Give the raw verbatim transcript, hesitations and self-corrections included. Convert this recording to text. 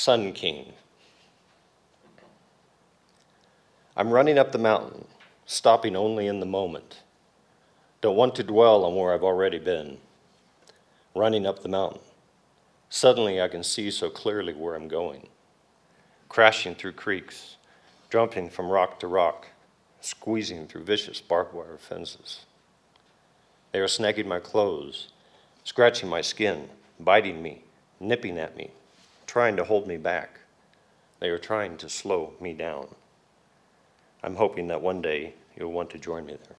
Sun King. I'm running up the mountain, stopping only in the moment. Don't want to dwell on where I've already been. Running up the mountain. Suddenly I can see so clearly where I'm going. Crashing through creeks, jumping from rock to rock, squeezing through vicious barbed wire fences. They are snagging my clothes, scratching my skin, biting me, nipping at me, trying to hold me back. They are trying to slow me down. I'm hoping that one day you'll want to join me there.